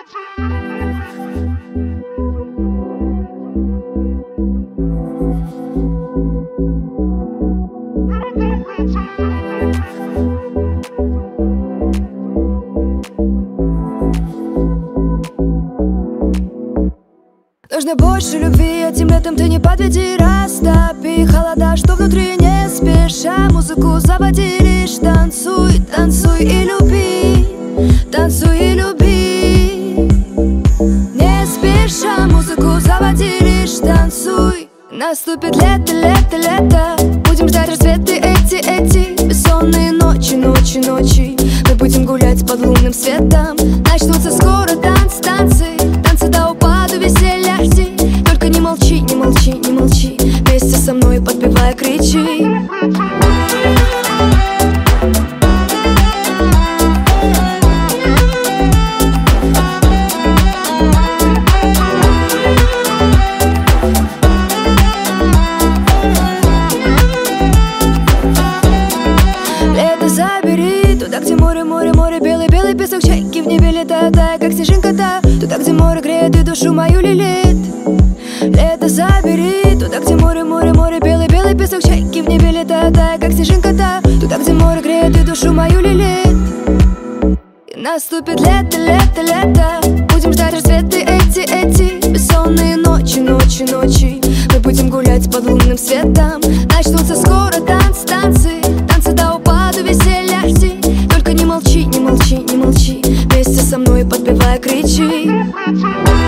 Нужно больше любви, этим летом ты не подведи. Растопи холода, что внутри, не спеша музыку заводи. Лишь танцуй, танцуй и люби, танцуй и люби. Не спеша музыку заводи, лишь танцуй. Наступит лето, лето, лето. Будем ждать рассветы эти бессонные ночи, ночи, ночи. Мы будем гулять под лунным светом. Начнутся скоро танцы, танцы, танцы до упаду веселья жди. Только не молчи, не молчи, не молчи. Вместе со мной подпевай, кричи. Забери туда, где море, море, море, белый, белый песок, чайки в небе летают, тая, как снежинка-то. Туда, где море греет и душу мою лелеет. Лето забери туда, где море, море, море, белый, белый песок, чайки в небе летают, тая, как снежинка-то. Туда, где море греет и душу мою лелеет. И наступит лето, лето, лето. Будем ждать рассветы эти бессонные ночи, ночи, ночи. Мы будем гулять под лунным светом. Начнутся скоро танцы, танцы, танцы до упаду веселья жди. Только не молчи, не молчи, не молчи. Вместе со мной подпевай, кричи.